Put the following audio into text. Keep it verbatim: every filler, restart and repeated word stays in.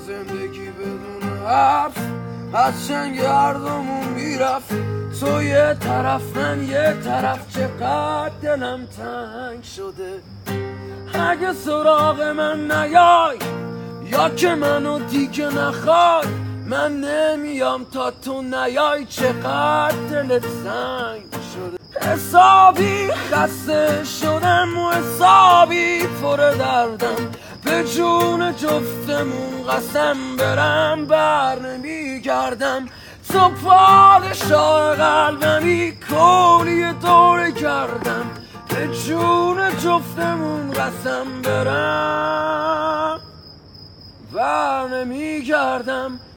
زندگی بدون حرف از چنگ هردومون میرفت. تو یه طرف من یه طرف، چقدر دلم تنگ شده. اگه سراغ من نیای یا که منو دیگه نخوای، من نمیام تا تو نیای. چقدر دلت سنگ شده. حسابی خسته شدم و حسابی پر دردم، به جون جفتمون قسم برم بر نمیگردم. تو پادشاه قلبمی کلی دور کردم، به جون جفتمون قسم برم بر نمیگردم.